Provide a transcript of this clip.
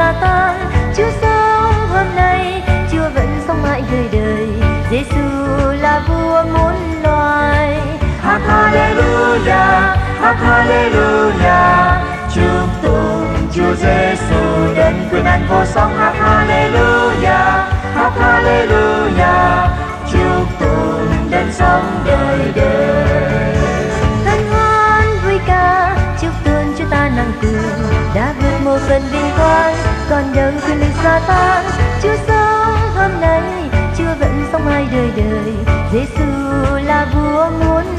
Sa-tan. Chúa sống hôm nay, Chúa vẫn sống mãi đời đời. Giêsu là vua muôn loài. Hát Hallelujah, hát Hallelujah, chúc tụng Chúa Giêsu đấng quyền năng vô song. Hát Hallelujah, hát Hallelujah, chúc tụng đấng sống đời đời. Hân hoan vui ca, chúc tụng Chúa ta năng cường, đã vượt một phần vinh quang, còn đâu quyền lực Sa-tan. Chúa sống hôm nay, Chúa vẫn sống mãi đời đời. Giêsu là vua muôn